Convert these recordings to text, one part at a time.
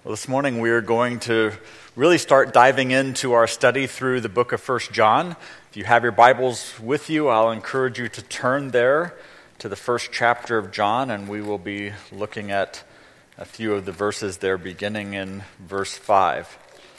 Well, this morning we are going to really start diving into our study through the book of 1 John. If you have your Bibles with you, I'll encourage you to turn there to the first chapter of John, and we will be looking at a few of the verses there beginning in verse 5.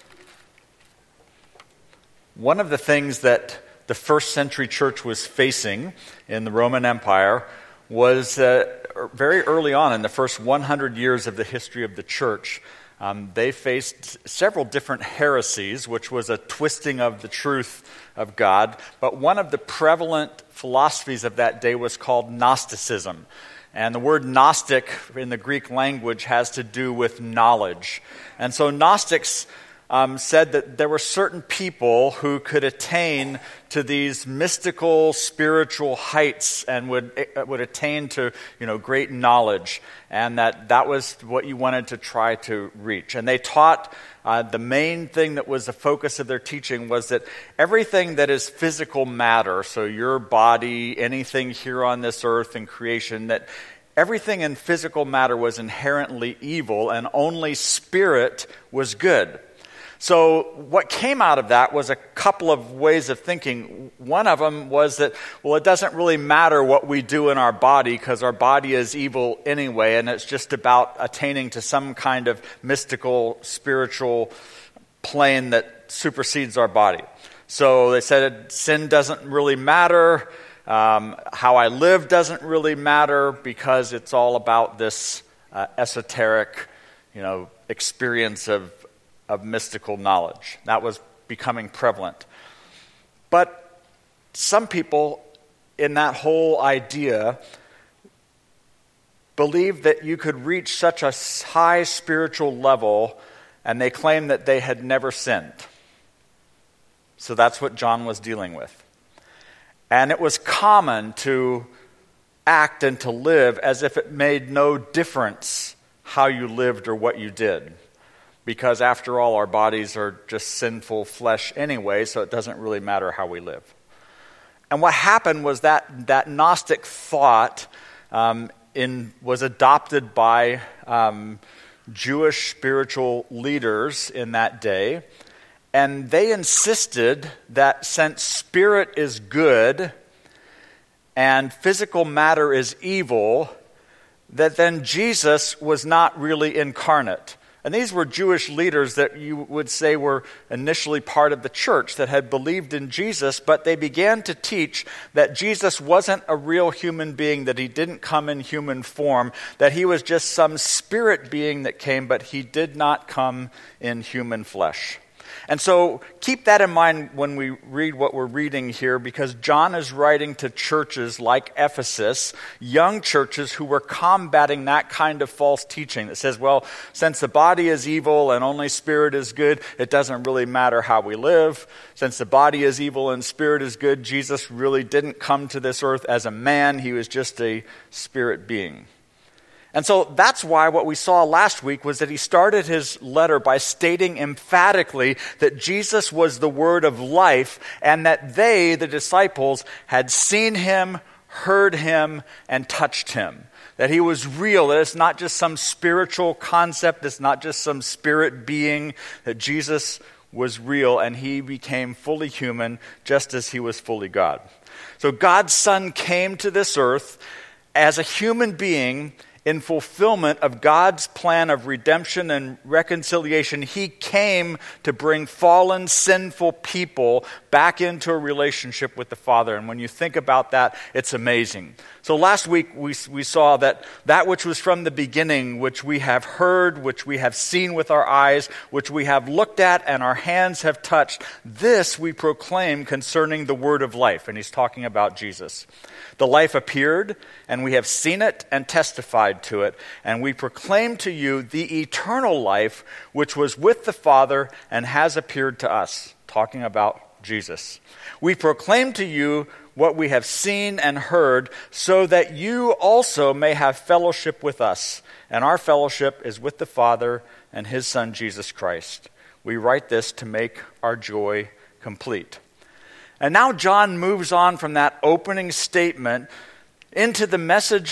One of the things that the first century church was facing in the Roman Empire was very early on in the first 100 years of the history of the church. They faced several different heresies, which was a twisting of the truth of God. But one of the prevalent philosophies of that day was called Gnosticism. And the word Gnostic in the Greek language has to do with knowledge. And so Gnostics said that there were certain people who could attain to these mystical, spiritual heights and would attain to, great knowledge, and that was what you wanted to try to reach. And they taught the main thing that was the focus of their teaching was that everything that is physical matter, so your body, anything here on this earth and creation, that everything in physical matter was inherently evil, and only spirit was good. So what came out of that was a couple of ways of thinking. One of them was that, it doesn't really matter what we do in our body because our body is evil anyway, and it's just about attaining to some kind of mystical, spiritual plane that supersedes our body. So they said sin doesn't really matter. How I live doesn't really matter because it's all about this esoteric, experience of mystical knowledge. That was becoming prevalent. But some people in that whole idea believed that you could reach such a high spiritual level, and they claimed that they had never sinned. So that's what John was dealing with. And it was common to act and to live as if it made no difference how you lived or what you did. Because after all, our bodies are just sinful flesh anyway, so it doesn't really matter how we live. And what happened was that Gnostic thought was adopted by Jewish spiritual leaders in that day. And they insisted that since spirit is good and physical matter is evil, that then Jesus was not really incarnate. And these were Jewish leaders that you would say were initially part of the church that had believed in Jesus, but they began to teach that Jesus wasn't a real human being, that he didn't come in human form, that he was just some spirit being that came, but he did not come in human flesh. And so keep that in mind when we read what we're reading here, because John is writing to churches like Ephesus, young churches who were combating that kind of false teaching that says, since the body is evil and only spirit is good, it doesn't really matter how we live. Since the body is evil and spirit is good, Jesus really didn't come to this earth as a man. He was just a spirit being. And so that's why what we saw last week was that he started his letter by stating emphatically that Jesus was the word of life and that they, the disciples, had seen him, heard him, and touched him. That he was real, that it's not just some spiritual concept, it's not just some spirit being, that Jesus was real and he became fully human just as he was fully God. So God's Son came to this earth as a human being in fulfillment of God's plan of redemption and reconciliation. He came to bring fallen, sinful people back into a relationship with the Father. And when you think about that, it's amazing. So last week we saw that which was from the beginning, which we have heard, which we have seen with our eyes, which we have looked at and our hands have touched, this we proclaim concerning the word of life. And he's talking about Jesus. The life appeared, and we have seen it and testified to it, and we proclaim to you the eternal life which was with the Father and has appeared to us, talking about Jesus. We proclaim to you what we have seen and heard, so that you also may have fellowship with us, and our fellowship is with the Father and his Son, Jesus Christ. We write this to make our joy complete. And now John moves on from that opening statement into the message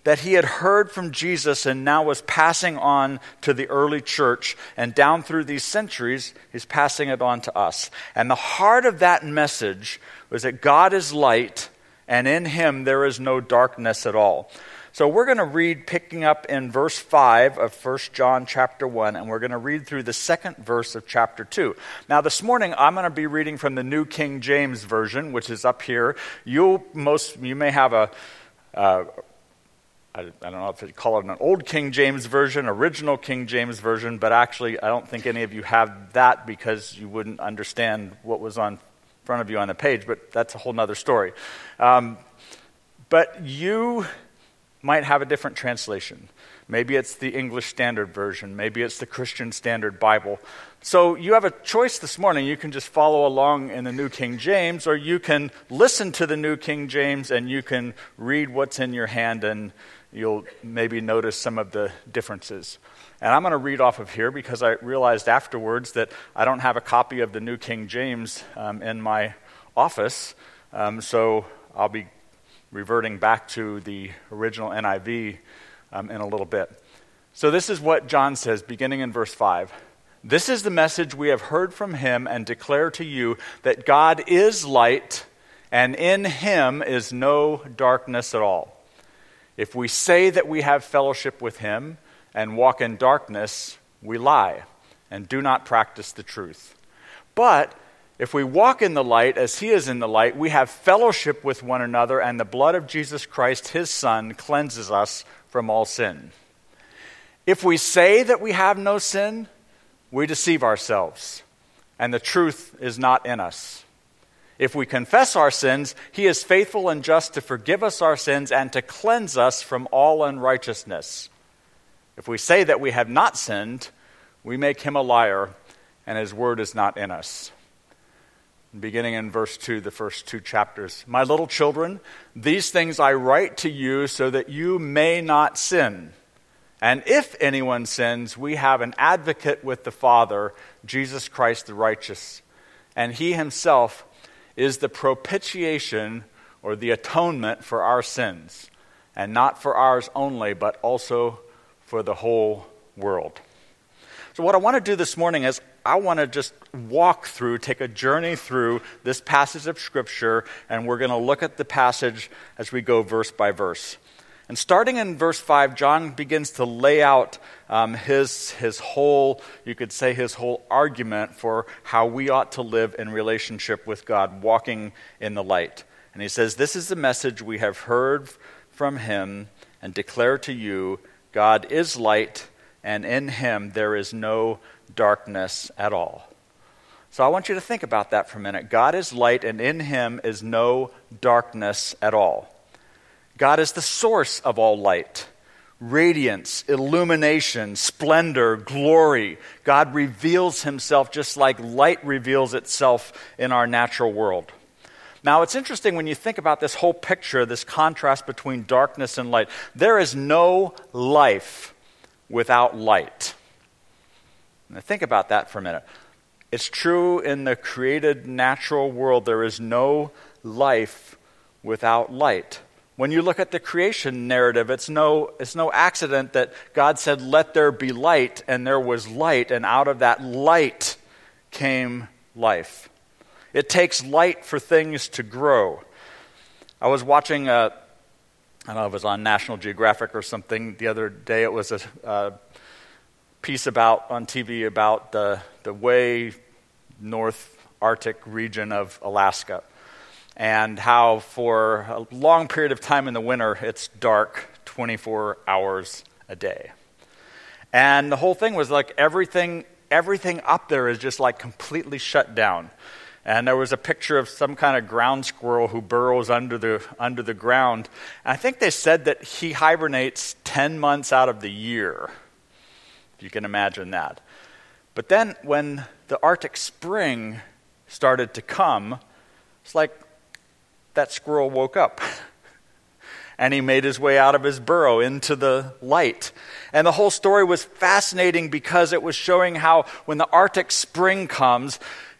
that he had heard from Jesus and now was passing on to the early church. And down through these centuries, he's passing it on to us. And the heart of that message was that God is light, and in him there is no darkness at all. So we're going to read, picking up in verse 5 of 1 John chapter 1, and we're going to read through the second verse of chapter 2. Now this morning I'm going to be reading from the New King James Version, which is up here. You may have I don't know if you call it an old King James Version, original King James Version, but actually I don't think any of you have that because you wouldn't understand what was on front of you on the page, but that's a whole nother story. But you might have a different translation. Maybe it's the English Standard Version. Maybe it's the Christian Standard Bible. So you have a choice this morning. You can just follow along in the New King James, or you can listen to the New King James and you can read what's in your hand, and you'll maybe notice some of the differences. And I'm going to read off of here because I realized afterwards that I don't have a copy of the New King James in my office. So I'll be reverting back to the original NIV in a little bit. So this is what John says, beginning in verse 5. This is the message we have heard from him and declare to you, that God is light, and in him is no darkness at all. If we say that we have fellowship with him and walk in darkness, we lie and do not practice the truth. But if we walk in the light as he is in the light, we have fellowship with one another, and the blood of Jesus Christ, his Son, cleanses us from all sin. If we say that we have no sin, we deceive ourselves, and the truth is not in us. If we confess our sins, he is faithful and just to forgive us our sins and to cleanse us from all unrighteousness. If we say that we have not sinned, we make him a liar, and his word is not in us. Beginning in verse 2, the first two chapters. My little children, these things I write to you so that you may not sin. And if anyone sins, we have an advocate with the Father, Jesus Christ the righteous. And he himself is the propitiation, or the atonement for our sins, and not for ours only, but also for the whole world. So what I want to do this morning is I want to just take a journey through this passage of Scripture, and we're going to look at the passage as we go verse by verse. And starting in verse 5, John begins to lay out his whole, you could say his whole argument for how we ought to live in relationship with God, walking in the light. And he says, this is the message we have heard from him and declare to you, God is light, and in him there is no darkness at all. So I want you to think about that for a minute. God is light, and in him is no darkness at all. God is the source of all light, radiance, illumination, splendor, glory. God reveals himself just like light reveals itself in our natural world. Now, it's interesting when you think about this whole picture, this contrast between darkness and light. There is no life without light. Now, think about that for a minute. It's true in the created natural world. There is no life without light. When you look at the creation narrative, it's no accident that God said, let there be light, and there was light, and out of that light came life. It takes light for things to grow. I was watching, I don't know if it was on National Geographic or something the other day. It was a piece on TV about the way North Arctic region of Alaska, and how for a long period of time in the winter, it's dark 24 hours a day. And the whole thing was like everything up there is just like completely shut down. And there was a picture of some kind of ground squirrel who burrows under the ground. And I think they said that he hibernates 10 months out of the year, if you can imagine that. But then when the Arctic spring started to come, it's like that squirrel woke up. and he made his way out of his burrow into the light. And the whole story was fascinating because it was showing how when the Arctic spring comes,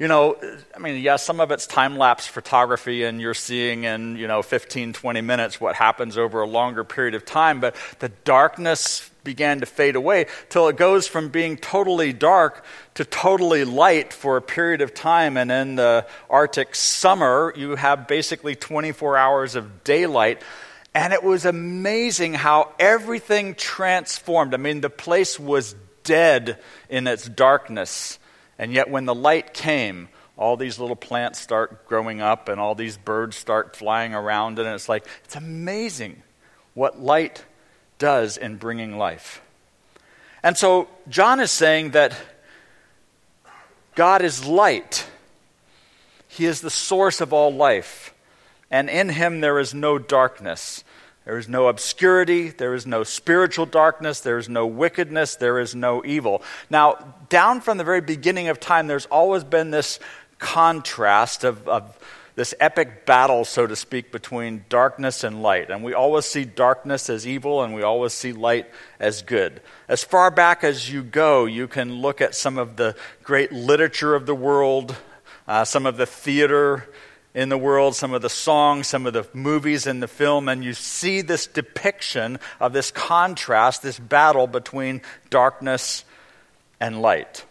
some of it's time-lapse photography and you're seeing in, 15, 20 minutes what happens over a longer period of time, but the darkness began to fade away till it goes from being totally dark to totally light for a period of time. And in the Arctic summer, you have basically 24 hours of daylight. And it was amazing how everything transformed. The place was dead in its darkness. And yet when the light came, all these little plants start growing up and all these birds start flying around. And it's amazing what light does in bringing life. And so John is saying that God is light. He is the source of all life. And in him there is no darkness. There is no obscurity. There is no spiritual darkness. There is no wickedness. There is no evil. Now, down from the very beginning of time, there's always been this contrast of this epic battle, so to speak, between darkness and light. And we always see darkness as evil, and we always see light as good. As far back as you go, you can look at some of the great literature of the world, some of the theater in the world, some of the songs, some of the movies in the film, and you see this depiction of this contrast, this battle between darkness and light.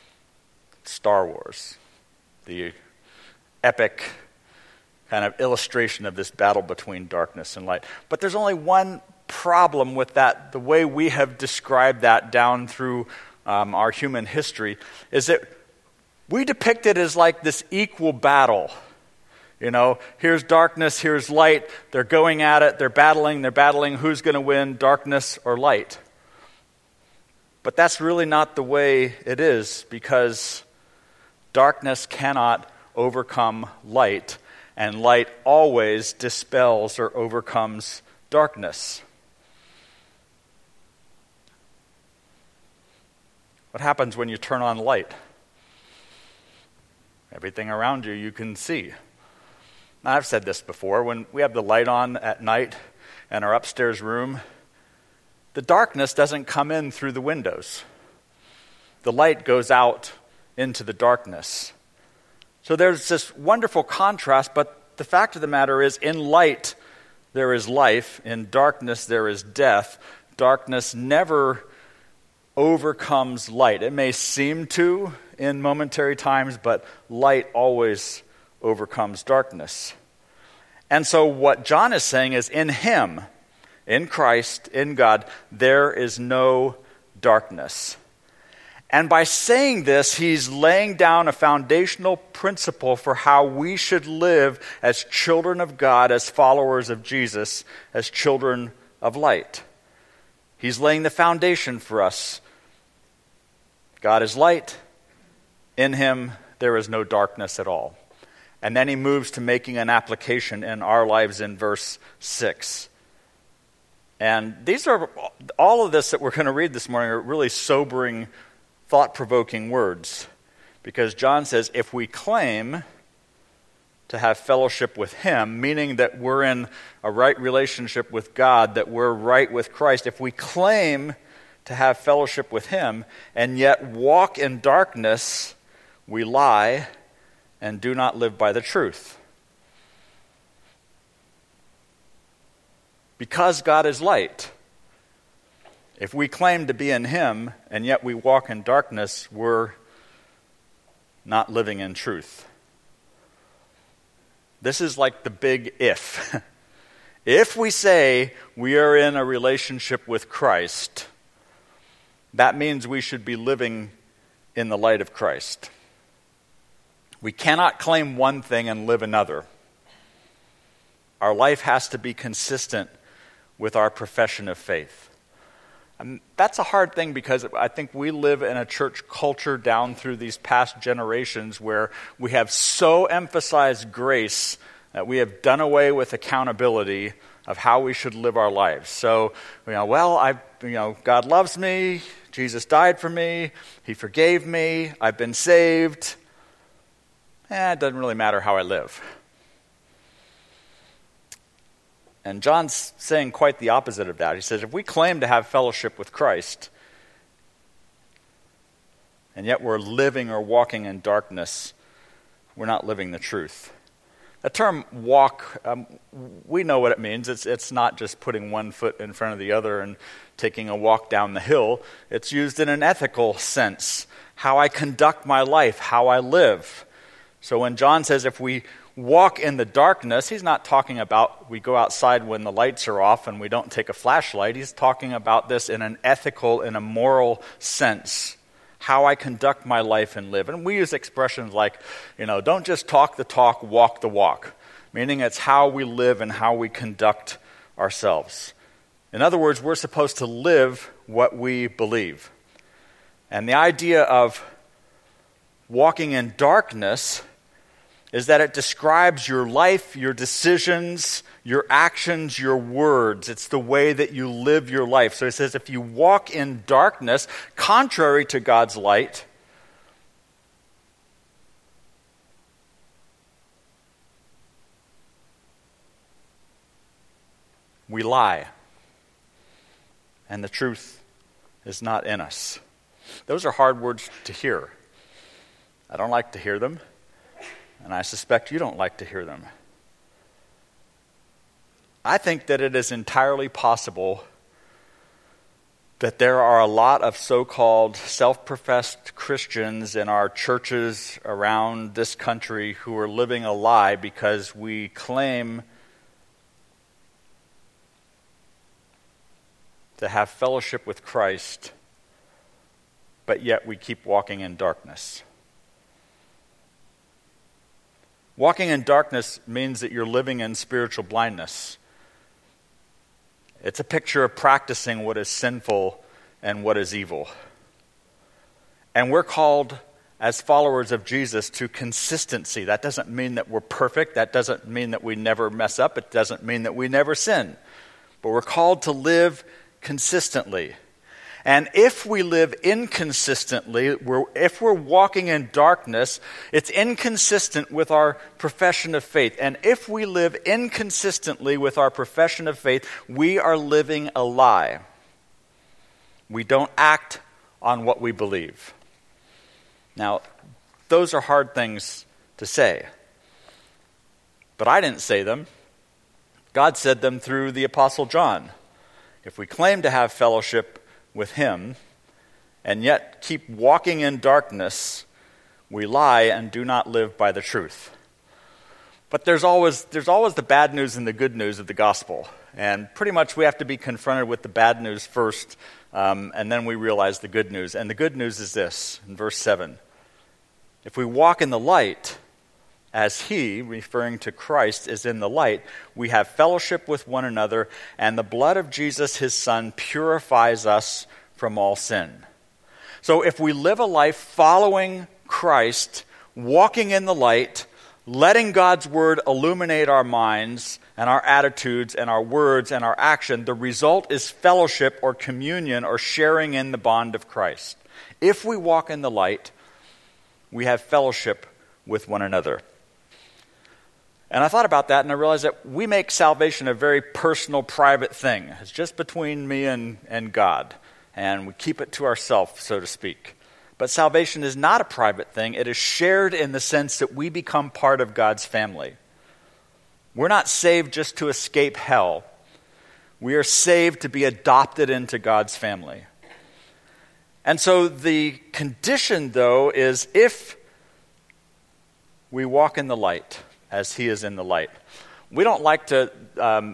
Star Wars, the epic kind of illustration of this battle between darkness and light. But there's only one problem with that, the way we have described that down through our human history, is that we depict it as like this equal battle. Here's darkness, here's light. They're going at it, they're battling. Who's going to win, darkness or light? But that's really not the way it is, because darkness cannot overcome light, and light always dispels or overcomes darkness. What happens when you turn on light? Everything around you can see. Now, I've said this before. When we have the light on at night in our upstairs room, the darkness doesn't come in through the windows. The light goes out into the darkness. So there's this wonderful contrast, but the fact of the matter is, in light there is life, in darkness there is death. Darkness never overcomes light. It may seem to in momentary times, but light always overcomes darkness. And so what John is saying is, in him, in Christ, in God, there is no darkness. And by saying this, he's laying down a foundational principle for how we should live as children of God, as followers of Jesus, as children of light. He's laying the foundation for us. God is light. In him, there is no darkness at all. And then he moves to making an application in our lives in verse 6. And these are, all of this that we're going to read this morning are really sobering, thought-provoking words. Because John says, if we claim to have fellowship with him, meaning that we're in a right relationship with God, that we're right with Christ, if we claim to have fellowship with him and yet walk in darkness, we lie and do not live by the truth. Because God is light, if we claim to be in him and yet we walk in darkness, we're not living in truth. This is like the big if. If we say we are in a relationship with Christ, that means we should be living in the light of Christ. We cannot claim one thing and live another. Our life has to be consistent with our profession of faith. And that's a hard thing, because I think we live in a church culture down through these past generations where we have so emphasized grace that we have done away with accountability of how we should live our lives. So, God loves me, Jesus died for me, he forgave me, I've been saved. It doesn't really matter how I live. And John's saying quite the opposite of that. He says, if we claim to have fellowship with Christ, and yet we're living or walking in darkness, we're not living the truth. The term walk, we know what it means. It's not just putting one foot in front of the other and taking a walk down the hill. It's used in an ethical sense, how I conduct my life, how I live. So when John says if we walk in the darkness, he's not talking about we go outside when the lights are off and we don't take a flashlight. He's talking about this in an ethical, in a moral sense, how I conduct my life and live. And we use expressions like, don't just talk the talk, walk the walk, meaning it's how we live and how we conduct ourselves. In other words, we're supposed to live what we believe. And the idea of walking in darkness is that it describes your life, your decisions, your actions, your words. It's the way that you live your life. So it says if you walk in darkness, contrary to God's light, we lie. And the truth is not in us. Those are hard words to hear. I don't like to hear them. And I suspect you don't like to hear them. I think that it is entirely possible that there are a lot of so-called self-professed Christians in our churches around this country who are living a lie because we claim to have fellowship with Christ, but yet we keep walking in darkness. Walking in darkness means that you're living in spiritual blindness. It's a picture of practicing what is sinful and what is evil. And we're called, as followers of Jesus, to consistency. That doesn't mean that we're perfect. That doesn't mean that we never mess up. It doesn't mean that we never sin. But we're called to live consistently. And if we live inconsistently, if we're walking in darkness, it's inconsistent with our profession of faith. And if we live inconsistently with our profession of faith, we are living a lie. We don't act on what we believe. Now, those are hard things to say. But I didn't say them. God said them through the Apostle John. If we claim to have fellowship with him, and yet keep walking in darkness, we lie and do not live by the truth. But there's always the bad news and the good news of the gospel. And pretty much we have to be confronted with the bad news first, and then we realize the good news. And the good news is this, in verse 7. If we walk in the light, as he, referring to Christ, is in the light, we have fellowship with one another, and the blood of Jesus, his Son, purifies us from all sin. So if we live a life following Christ, walking in the light, letting God's word illuminate our minds and our attitudes and our words and our action, the result is fellowship or communion or sharing in the bond of Christ. If we walk in the light, we have fellowship with one another. And I thought about that, and I realized that we make salvation a very personal, private thing. It's just between me and God, and we keep it to ourselves, so to speak. But salvation is not a private thing. It is shared in the sense that we become part of God's family. We're not saved just to escape hell. We are saved to be adopted into God's family. And so the condition, though, is if we walk in the light, as he is in the light. We don't like to, I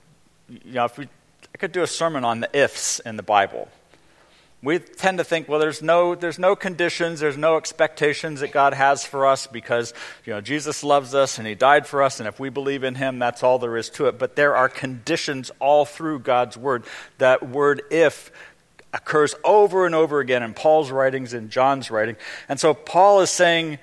could do a sermon on the ifs in the Bible. We tend to think, well, there's no conditions, there's no expectations that God has for us because, Jesus loves us and he died for us, and if we believe in him, that's all there is to it. But there are conditions all through God's word. That word if occurs over and over again in Paul's writings and John's writing. And so Paul is saying,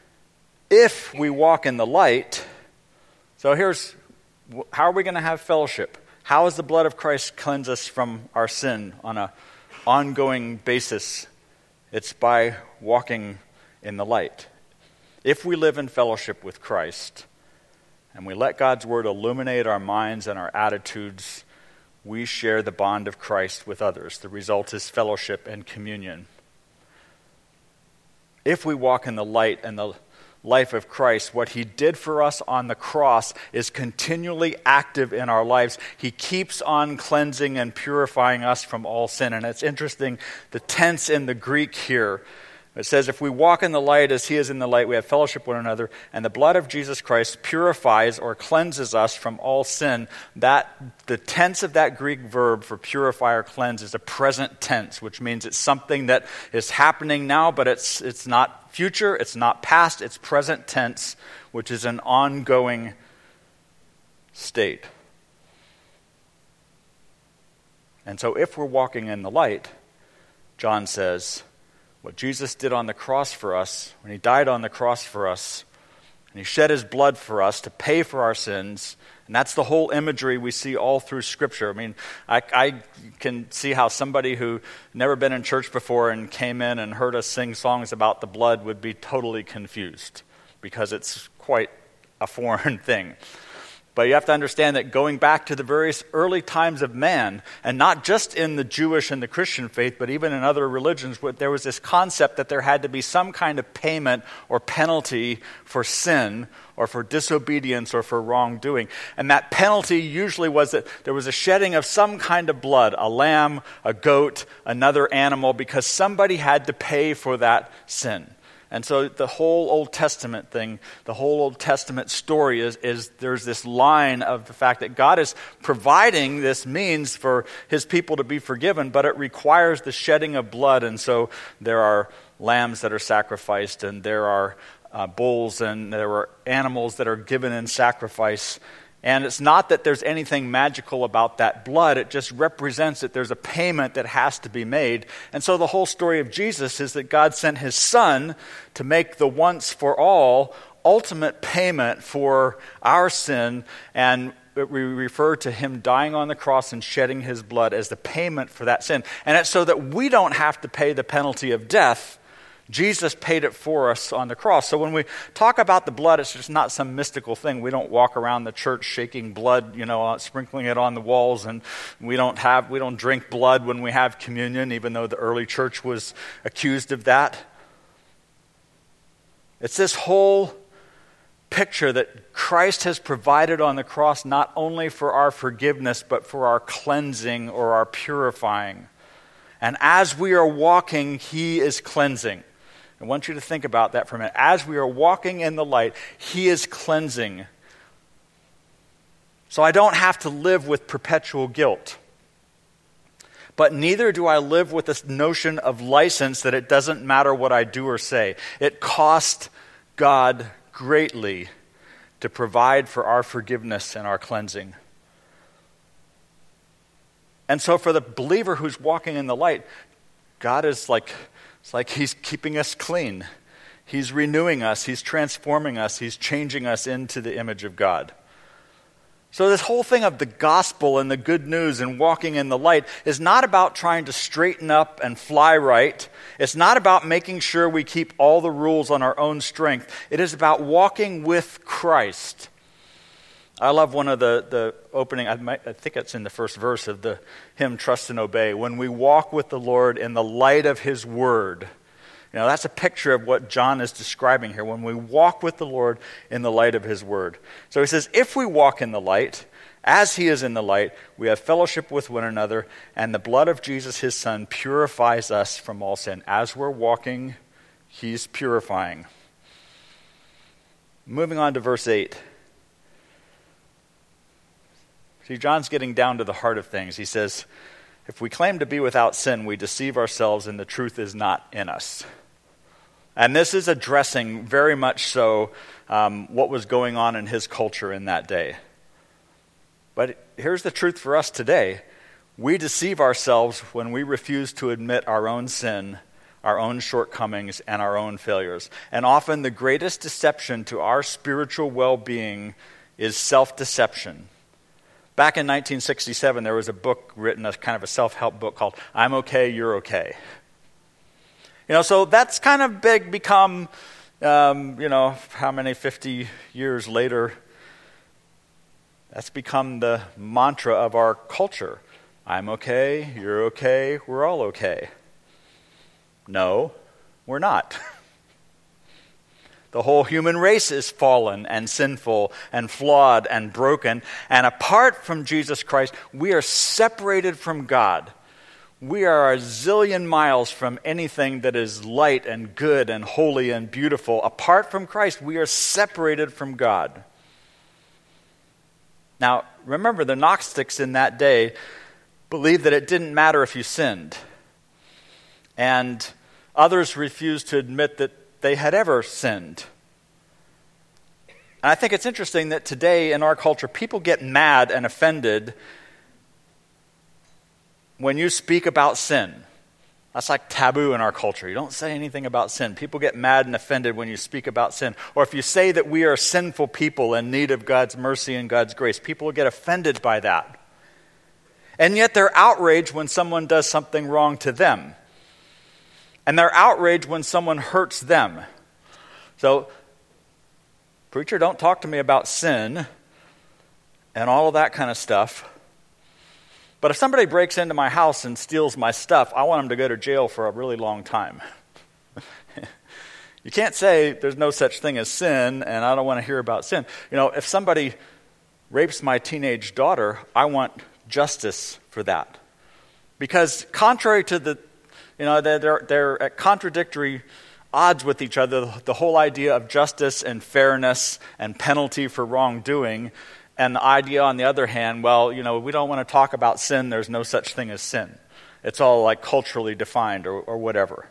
if we walk in the light, so how are we going to have fellowship? How does the blood of Christ cleanse us from our sin on an ongoing basis? It's by walking in the light. If we live in fellowship with Christ and we let God's word illuminate our minds and our attitudes, we share the bond of Christ with others. The result is fellowship and communion. If we walk in the light and the life of Christ, what he did for us on the cross is continually active in our lives. He keeps on cleansing and purifying us from all sin. And it's interesting, the tense in the Greek here, it says, if we walk in the light as he is in the light, we have fellowship with one another, and the blood of Jesus Christ purifies or cleanses us from all sin. The tense of that Greek verb for purify or cleanse is a present tense, which means it's something that is happening now, but it's not future, it's not past, it's present tense, which is an ongoing state. And so if we're walking in the light, John says, what Jesus did on the cross for us, when he died on the cross for us, and he shed his blood for us to pay for our sins, and that's the whole imagery we see all through Scripture. I mean, I can see how somebody who never been in church before and came in and heard us sing songs about the blood would be totally confused, because it's quite a foreign thing. But you have to understand that going back to the various early times of man, and not just in the Jewish and the Christian faith, but even in other religions, there was this concept that there had to be some kind of payment or penalty for sin or for disobedience or for wrongdoing. And that penalty usually was that there was a shedding of some kind of blood, a lamb, a goat, another animal, because somebody had to pay for that sin. And so the whole Old Testament thing, the whole Old Testament story is there's this line of the fact that God is providing this means for his people to be forgiven, but it requires the shedding of blood. And so there are lambs that are sacrificed, and there are bulls, and there are animals that are given in sacrifice. And it's not that there's anything magical about that blood. It just represents that there's a payment that has to be made. And so the whole story of Jesus is that God sent his Son to make the once for all ultimate payment for our sin. And we refer to him dying on the cross and shedding his blood as the payment for that sin. And it's so that we don't have to pay the penalty of death. Jesus paid it for us on the cross. So when we talk about the blood, it's just not some mystical thing. We don't walk around the church shaking blood, sprinkling it on the walls, and we don't drink blood when we have communion, even though the early church was accused of that. It's this whole picture that Christ has provided on the cross not only for our forgiveness, but for our cleansing or our purifying. And as we are walking, he is cleansing. I want you to think about that for a minute. As we are walking in the light, he is cleansing. So I don't have to live with perpetual guilt. But neither do I live with this notion of license that it doesn't matter what I do or say. It cost God greatly to provide for our forgiveness and our cleansing. And so for the believer who's walking in the light, God is it's like he's keeping us clean. He's renewing us. He's transforming us. He's changing us into the image of God. So this whole thing of the gospel and the good news and walking in the light is not about trying to straighten up and fly right. It's not about making sure we keep all the rules on our own strength. It is about walking with Christ. I love one of the opening, I think it's in the first verse of the hymn, Trust and Obey. When we walk with the Lord in the light of his word. That's a picture of what John is describing here. When we walk with the Lord in the light of his word. So he says, if we walk in the light, as he is in the light, we have fellowship with one another, and the blood of Jesus, his Son, purifies us from all sin. As we're walking, he's purifying. Moving on to verse 8. See, John's getting down to the heart of things. He says, if we claim to be without sin, we deceive ourselves and the truth is not in us. And this is addressing very much so what was going on in his culture in that day. But here's the truth for us today. We deceive ourselves when we refuse to admit our own sin, our own shortcomings, and our own failures. And often the greatest deception to our spiritual well-being is self-deception. Back in 1967, there was a book written, a kind of a self-help book called I'm Okay, You're Okay. So that's kind of become, how many, 50 years later, That's become the mantra of our culture. I'm okay, you're okay, we're all okay. No, we're not. The whole human race is fallen and sinful and flawed and broken. And apart from Jesus Christ, we are separated from God. We are a zillion miles from anything that is light and good and holy and beautiful. Apart from Christ, we are separated from God. Now, remember, the Gnostics in that day believed that it didn't matter if you sinned. And others refused to admit that they had ever sinned. And I think it's interesting that today in our culture, people get mad and offended when you speak about sin. That's like taboo in our culture. You don't say anything about sin. People get mad and offended when you speak about sin. Or if you say that we are sinful people in need of God's mercy and God's grace, people will get offended by that. And yet they're outraged when someone does something wrong to them. And they're outraged when someone hurts them. So, preacher, don't talk to me about sin and all of that kind of stuff. But if somebody breaks into my house and steals my stuff, I want them to go to jail for a really long time. You can't say there's no such thing as sin and I don't want to hear about sin. You know, if somebody rapes my teenage daughter, I want justice for that. Because contrary to they're at contradictory odds with each other, the whole idea of justice and fairness and penalty for wrongdoing, and the idea on the other hand, well, we don't want to talk about sin, there's no such thing as sin. It's all like culturally defined or whatever.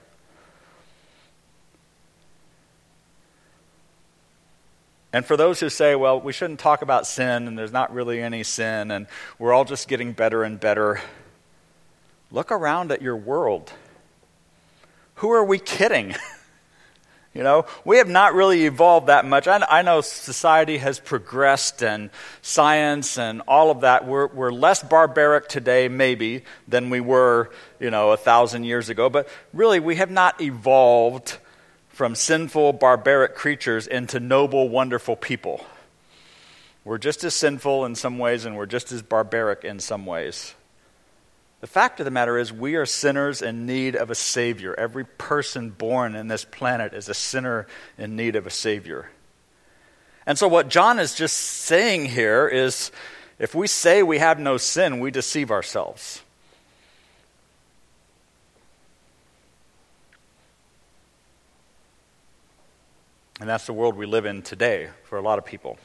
And for those who say, well, we shouldn't talk about sin and there's not really any sin and we're all just getting better and better, look around at your world. Who are we kidding? We have not really evolved that much. I know society has progressed and science and all of that. We're less barbaric today, maybe, than we were, 1,000 years ago. But really, we have not evolved from sinful, barbaric creatures into noble, wonderful people. We're just as sinful in some ways, and we're just as barbaric in some ways. The fact of the matter is we are sinners in need of a Savior. Every person born in this planet is a sinner in need of a Savior. And so what John is just saying here is if we say we have no sin, we deceive ourselves. And that's the world we live in today for a lot of people.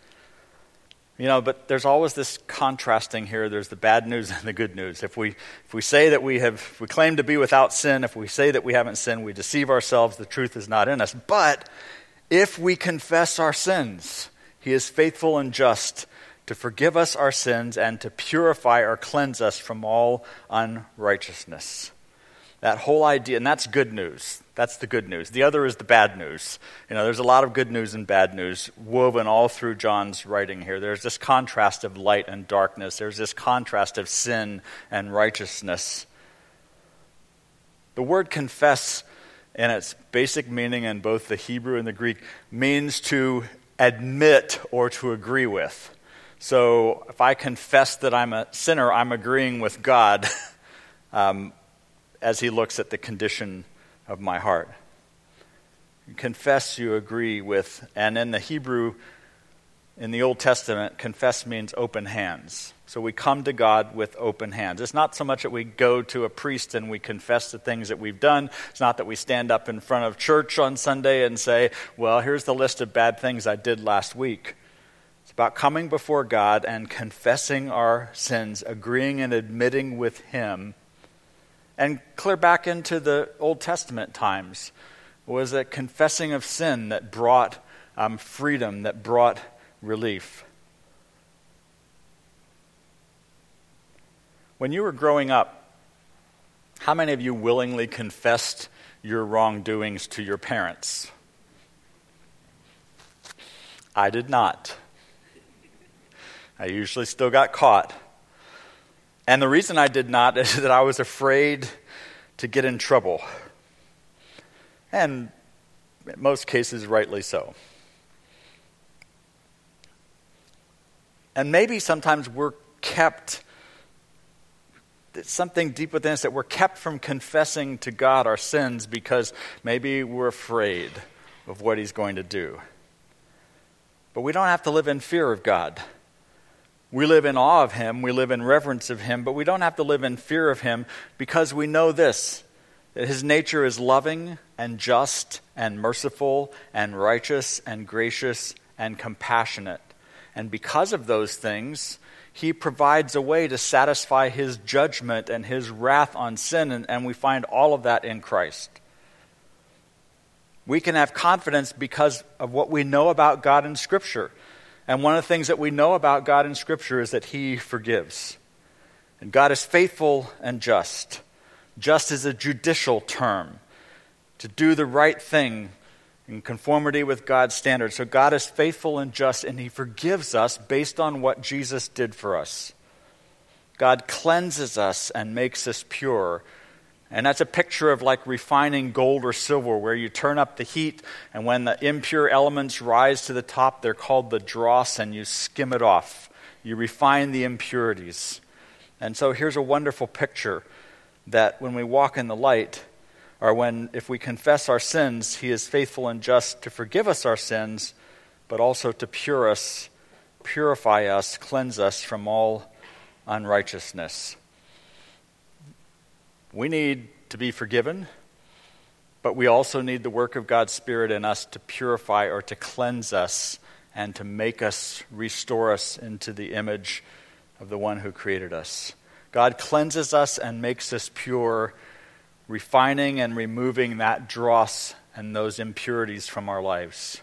But there's always this contrasting here. There's the bad news and the good news. If we say that if we claim to be without sin, if we say that we haven't sinned, we deceive ourselves. The truth is not in us. But if we confess our sins, He is faithful and just to forgive us our sins and to purify or cleanse us from all unrighteousness. That whole idea, and that's good news. That's the good news. The other is the bad news. There's a lot of good news and bad news woven all through John's writing here. There's this contrast of light and darkness. There's this contrast of sin and righteousness. The word confess, in its basic meaning in both the Hebrew and the Greek, means to admit or to agree with. So if I confess that I'm a sinner, I'm agreeing with God as He looks at the condition of my heart. You confess, you agree with, and in the Hebrew, in the Old Testament, confess means open hands. So we come to God with open hands. It's not so much that we go to a priest and we confess the things that we've done. It's not that we stand up in front of church on Sunday and say, well, here's the list of bad things I did last week. It's about coming before God and confessing our sins, agreeing and admitting with Him. And clear back into the Old Testament times was a confessing of sin that brought freedom, that brought relief. When you were growing up, how many of you willingly confessed your wrongdoings to your parents? I did not. I usually still got caught. And the reason I did not is that I was afraid to get in trouble. And in most cases, rightly so. And maybe sometimes we're kept, it's something deep within us that we're kept from confessing to God our sins because maybe we're afraid of what he's going to do. But we don't have to live in fear of God. We live in awe of him, we live in reverence of him, but we don't have to live in fear of him because we know this, that his nature is loving and just and merciful and righteous and gracious and compassionate. And because of those things, he provides a way to satisfy his judgment and his wrath on sin, and we find all of that in Christ. We can have confidence because of what we know about God in Scripture. And one of the things that we know about God in Scripture is that he forgives. And God is faithful and just. Just is a judicial term, to do the right thing in conformity with God's standards. So God is faithful and just, and he forgives us based on what Jesus did for us. God cleanses us and makes us pure. And that's a picture of like refining gold or silver, where you turn up the heat, and when the impure elements rise to the top, they're called the dross, and you skim it off. You refine the impurities. And so here's a wonderful picture that when we walk in the light, or if we confess our sins, he is faithful and just to forgive us our sins, but also to purify us, cleanse us from all unrighteousness. We need to be forgiven, but we also need the work of God's Spirit in us to purify or to cleanse us and to make us, restore us into the image of the one who created us. God cleanses us and makes us pure, refining and removing that dross and those impurities from our lives.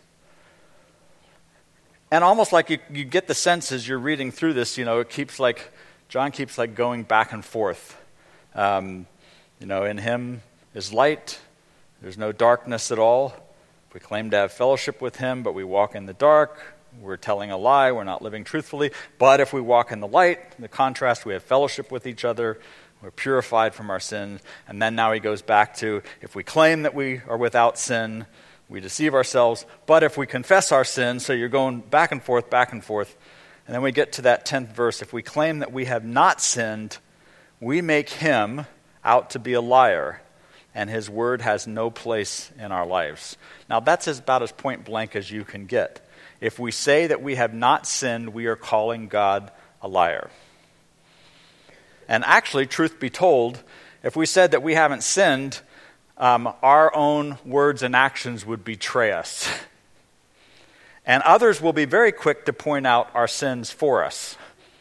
And almost like you get the sense as you're reading through this, John keeps going back and forth. In him is light. There's no darkness at all. We claim to have fellowship with him, but we walk in the dark. We're telling a lie. We're not living truthfully. But if we walk in the light, the contrast, we have fellowship with each other. We're purified from our sin. And then now he goes back to, if we claim that we are without sin, we deceive ourselves. But if we confess our sin, so you're going back and forth. And then we get to that 10th verse. If we claim that we have not sinned, we make him out to be a liar, and his word has no place in our lives. Now that's about as point blank as you can get. If we say that we have not sinned, we are calling God a liar. And actually, truth be told, if we said that we haven't sinned, our own words and actions would betray us. And others will be very quick to point out our sins for us.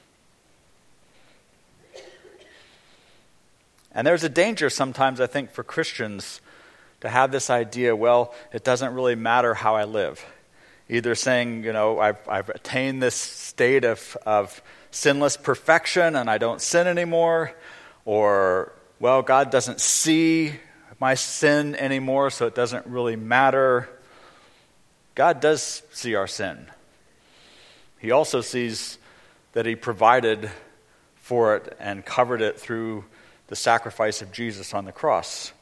And there's a danger sometimes, I think, for Christians to have this idea, well, it doesn't really matter how I live. Either saying, I've attained this state of sinless perfection and I don't sin anymore, or, well, God doesn't see my sin anymore, so it doesn't really matter. God does see our sin. He also sees that he provided for it and covered it through the sacrifice of Jesus on the cross.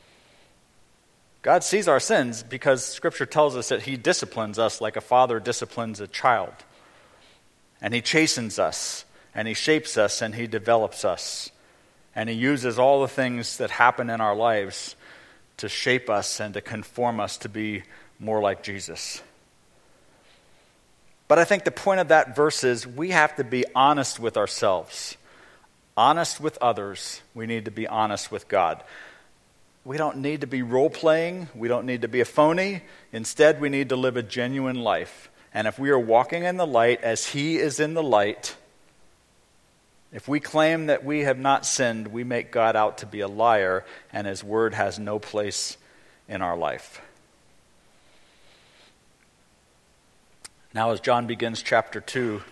God sees our sins because Scripture tells us that he disciplines us like a father disciplines a child. And he chastens us, and he shapes us, and he develops us. And he uses all the things that happen in our lives to shape us and to conform us to be more like Jesus. But I think the point of that verse is we have to be honest with ourselves. Honest with others, we need to be honest with God. We don't need to be role-playing. We don't need to be a phony. Instead, we need to live a genuine life. And if we are walking in the light as he is in the light, if we claim that we have not sinned, we make God out to be a liar, and his word has no place in our life. Now, as John begins chapter 2,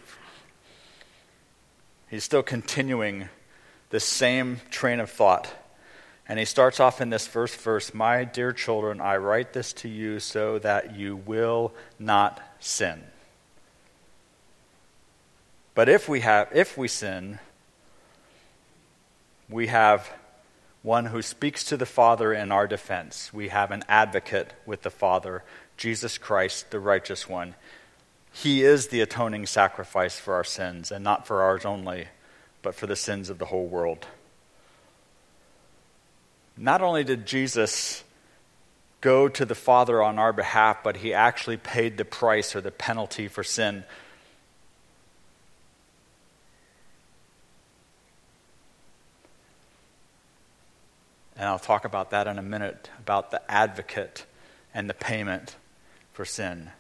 he's still continuing this same train of thought. And he starts off in this first verse, "My dear children, I write this to you so that you will not sin. But if we sin, we have one who speaks to the Father in our defense. We have an advocate with the Father, Jesus Christ, the righteous one. He is the atoning sacrifice for our sins, and not for ours only, but for the sins of the whole world. Not only did Jesus go to the Father on our behalf, but he actually paid the price or the penalty for sin. And I'll talk about that in a minute, about the advocate and the payment for sin.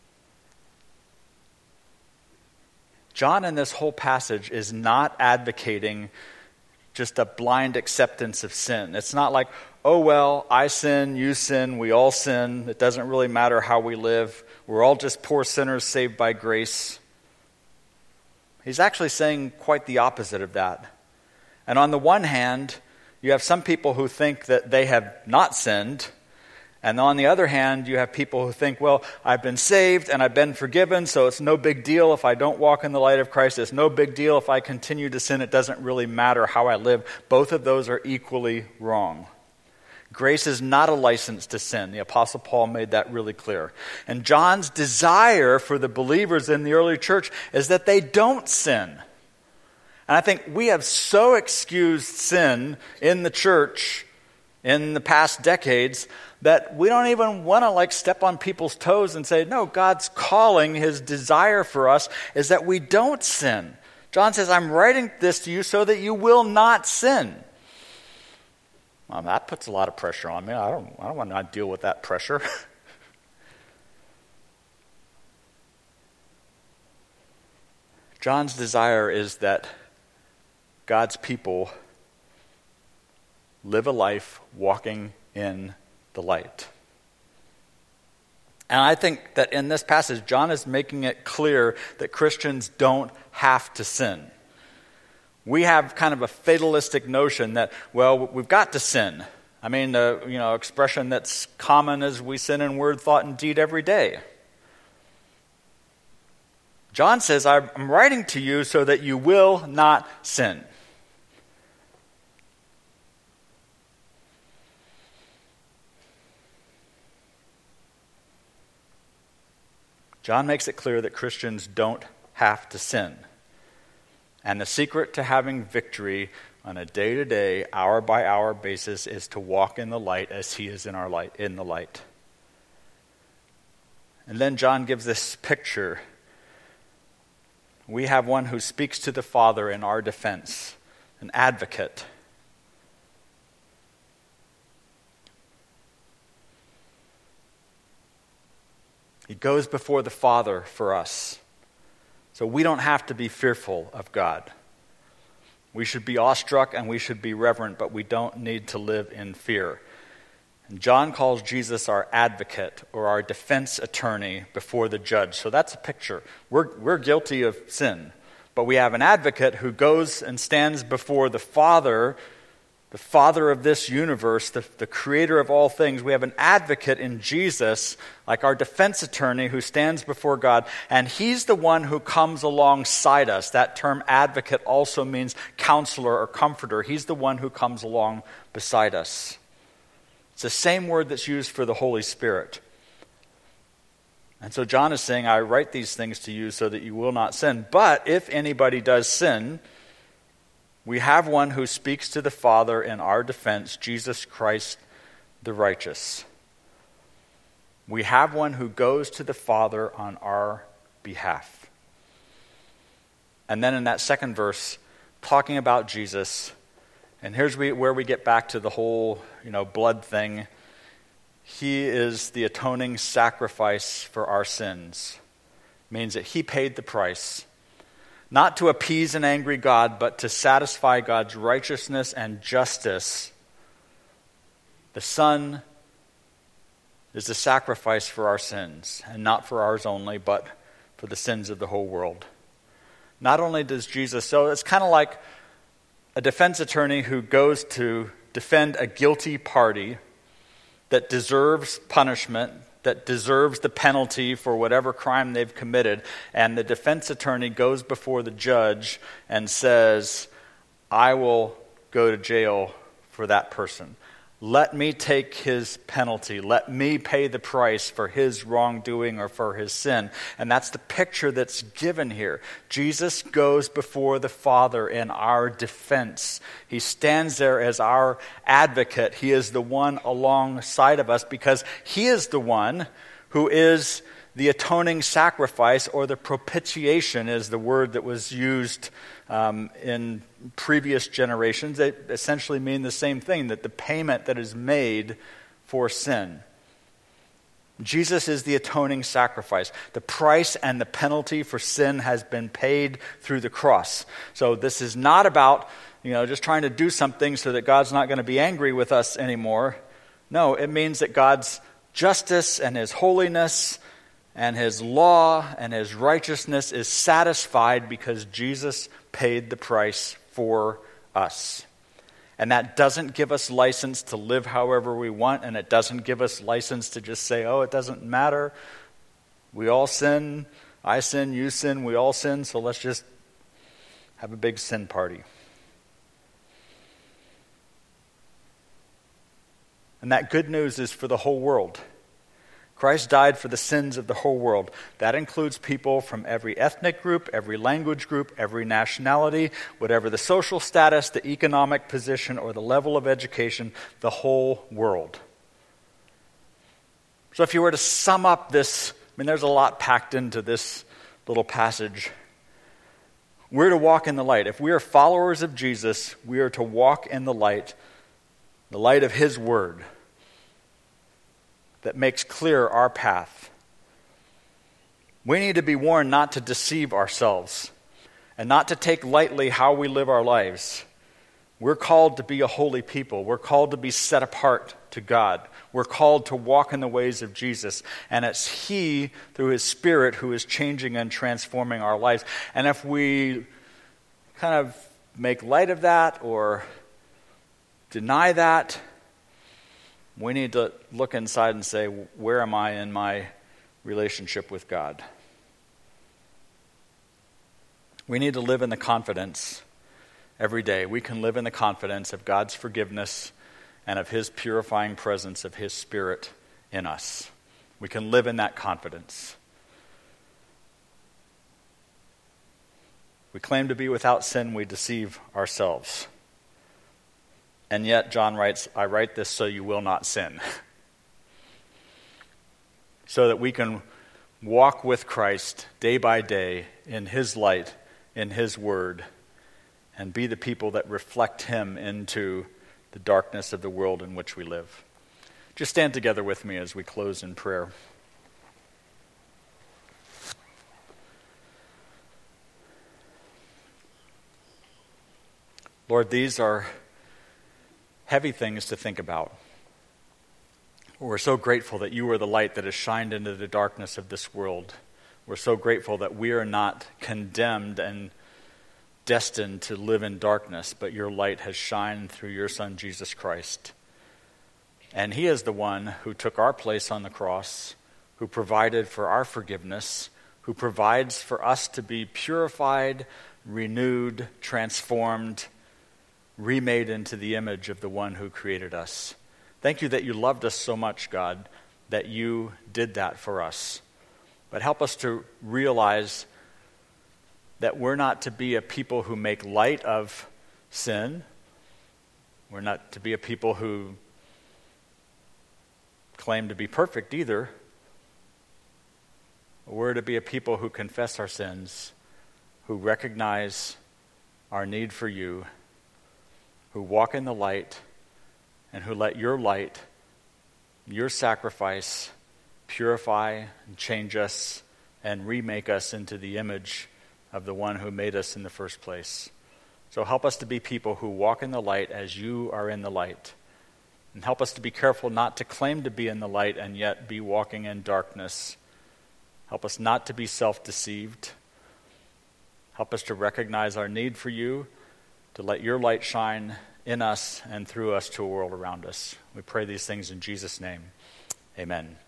John in this whole passage is not advocating just a blind acceptance of sin. It's not like, oh well, I sin, you sin, we all sin. It doesn't really matter how we live. We're all just poor sinners saved by grace. He's actually saying quite the opposite of that. And on the one hand, you have some people who think that they have not sinned. And on the other hand, you have people who think, well, I've been saved and I've been forgiven, so it's no big deal if I don't walk in the light of Christ. It's no big deal if I continue to sin. It doesn't really matter how I live. Both of those are equally wrong. Grace is not a license to sin. The Apostle Paul made that really clear. And John's desire for the believers in the early church is that they don't sin. And I think we have so excused sin in the church in the past decades that we don't even want to step on people's toes and say, no, God's calling, his desire for us is that we don't sin. John says, I'm writing this to you so that you will not sin. Well, that puts a lot of pressure on me. I don't want to deal with that pressure. John's desire is that God's people live a life walking in the light. And I think that in this passage, John is making it clear that Christians don't have to sin. We have kind of a fatalistic notion that, well, we've got to sin. I mean, the expression that's common is we sin in word, thought, and deed every day. John says, I'm writing to you so that you will not sin. John makes it clear that Christians don't have to sin. And the secret to having victory on a day-to-day, hour-by-hour basis is to walk in the light as he is in the light. And then John gives this picture. We have one who speaks to the Father in our defense, an advocate. He goes before the Father for us. So we don't have to be fearful of God. We should be awestruck and we should be reverent, but we don't need to live in fear. And John calls Jesus our advocate or our defense attorney before the judge. So that's a picture. We're guilty of sin, but we have an advocate who goes and stands before the Father of this universe, the creator of all things. We have an advocate in Jesus, like our defense attorney who stands before God, and he's the one who comes alongside us. That term advocate also means counselor or comforter. He's the one who comes along beside us. It's the same word that's used for the Holy Spirit. And so John is saying, I write these things to you so that you will not sin. But if anybody does sin, we have one who speaks to the Father in our defense, Jesus Christ the righteous. We have one who goes to the Father on our behalf. And then in that second verse, talking about Jesus, and here's where we get back to the whole, blood thing. He is the atoning sacrifice for our sins. It means that he paid the price. Not to appease an angry God, but to satisfy God's righteousness and justice. The Son is the sacrifice for our sins, and not for ours only, but for the sins of the whole world. Not only does Jesus, so it's kind of like a defense attorney who goes to defend a guilty party that deserves punishment, that deserves the penalty for whatever crime they've committed, and the defense attorney goes before the judge and says, I will go to jail for that person. Let me take his penalty. Let me pay the price for his wrongdoing or for his sin. And that's the picture that's given here. Jesus goes before the Father in our defense. He stands there as our advocate. He is the one alongside of us because he is the one who is the atoning sacrifice, or the propitiation is the word that was used in previous generations. They essentially mean the same thing, that the payment that is made for sin. Jesus is the atoning sacrifice. The price and the penalty for sin has been paid through the cross. So this is not about, just trying to do something so that God's not going to be angry with us anymore. No, it means that God's justice and his holiness and his law and his righteousness is satisfied because Jesus paid the price for us. And that doesn't give us license to live however we want, and it doesn't give us license to just say, it doesn't matter. We all sin. I sin, you sin, we all sin, so let's just have a big sin party. And that good news is for the whole world. Christ died for the sins of the whole world. That includes people from every ethnic group, every language group, every nationality, whatever the social status, the economic position, or the level of education, the whole world. So if you were to sum up this, there's a lot packed into this little passage. We're to walk in the light. If we are followers of Jesus, we are to walk in the light of his word, that makes clear our path. We need to be warned not to deceive ourselves and not to take lightly how we live our lives. We're called to be a holy people. We're called to be set apart to God. We're called to walk in the ways of Jesus. And it's he, through his Spirit, who is changing and transforming our lives. And if we kind of make light of that or deny that, we need to look inside and say, where am I in my relationship with God? We need to live in the confidence every day. We can live in the confidence of God's forgiveness and of his purifying presence of his Spirit in us. We can live in that confidence. We claim to be without sin, we deceive ourselves. And yet, John writes, I write this so you will not sin. So that we can walk with Christ day by day in his light, in his word, and be the people that reflect him into the darkness of the world in which we live. Just stand together with me as we close in prayer. Lord, these are heavy things to think about. We're so grateful that you are the light that has shined into the darkness of this world. We're so grateful that we are not condemned and destined to live in darkness, but your light has shined through your Son, Jesus Christ. And he is the one who took our place on the cross, who provided for our forgiveness, who provides for us to be purified, renewed, transformed, remade into the image of the one who created us. Thank you that you loved us so much, God, that you did that for us. But help us to realize that we're not to be a people who make light of sin. We're not to be a people who claim to be perfect either. We're to be a people who confess our sins, who recognize our need for you, who walk in the light, and who let your light, your sacrifice, purify and change us and remake us into the image of the one who made us in the first place. So help us to be people who walk in the light as you are in the light. And help us to be careful not to claim to be in the light and yet be walking in darkness. Help us not to be self-deceived. Help us to recognize our need for you, to let your light shine in us and through us to a world around us. We pray these things in Jesus' name. Amen.